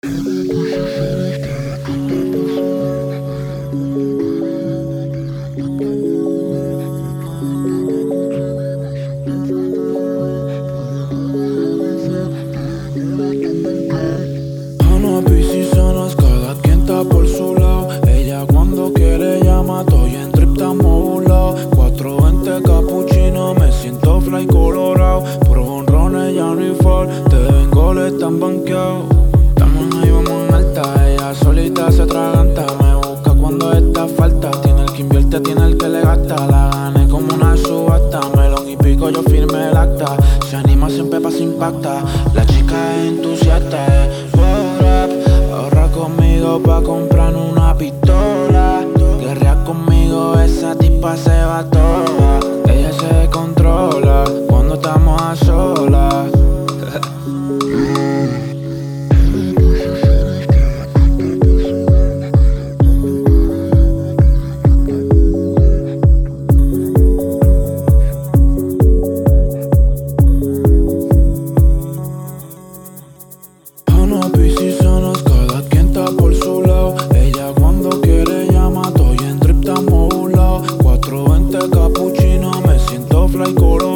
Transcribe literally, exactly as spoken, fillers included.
Ana, piscisanas, cada quien está por su lado. Ella cuando quiere llama, estoy en trip, estamos burlados. cuatro veinte capuchino, me siento fly colorado. Por honrones ya no hay fall, te ven goles tan banqueados. Estamos ahí, vamos en alta, ella solita se atraganta. Me busca cuando está falta, tiene el que invierte, tiene el que le gasta. La gané como una subasta, melón y pico, yo firmé el acta. Se anima, siempre pasa impacta, la chica es entusiasta, eh. Wow, rap, ahorra conmigo pa' comprar una pistola. Guerrea conmigo, esa tipa se va toda. Ella se controla cuando estamos a solas. Ana, piscisanas, cada quien está por su lado. Ella cuando quiere llama, estoy en trip, estamos burlados. cuatro veinte capuchino, me siento fly colorado.